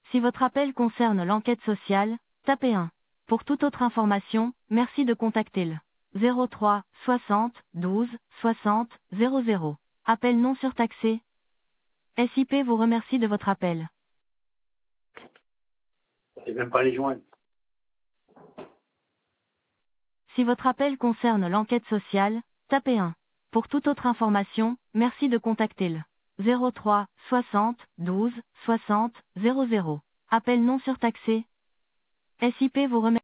Si votre appel concerne l'enquête sociale, tapez 1. Pour toute autre information, merci de contacter le 03 60 12 60 00. Appel non surtaxé. SIP vous remercie de votre appel. C'est même pas les joindre. Si votre appel concerne l'enquête sociale, tapez 1. Pour toute autre information, merci de contacter le 03 60 12 60 00. Appel non surtaxé. SIP vous remercie.